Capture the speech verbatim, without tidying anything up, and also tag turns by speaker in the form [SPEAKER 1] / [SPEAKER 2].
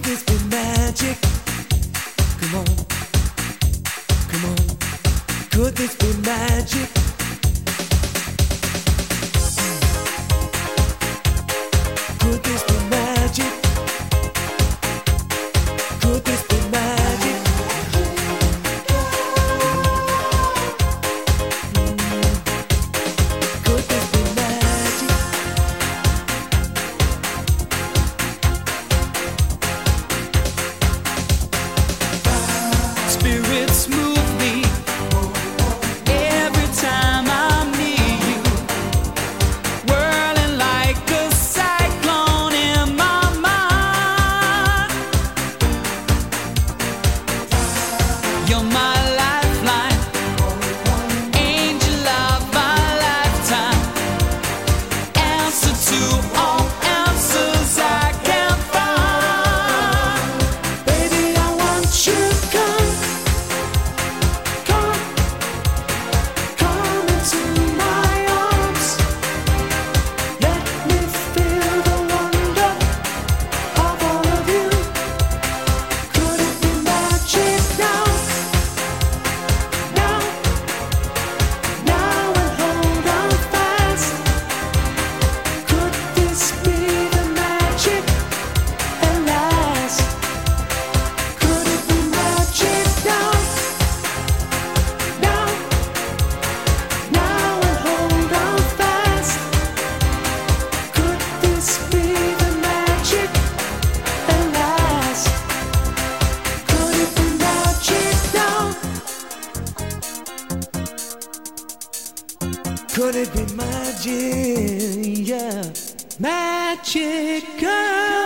[SPEAKER 1] this be magic? Come on, come on. Could this be magic? Could this be magic? Could this be magic? Could this be magic? Spirits move me every time I'm near you, whirling like a cyclone in my mind. You're my lifeline, angel of my lifetime, answer to all answers I can find. Baby, I want you, come, come, come into my arms. Let me feel the wonder of all of you. Could it be magic now? Now, now and hold on fast. Could this be the magic at last? Could it be magic now? Now, now and hold on fast. Could this be the magic at last? Could it be magic now? Could it be magic? Yeah, magic girl.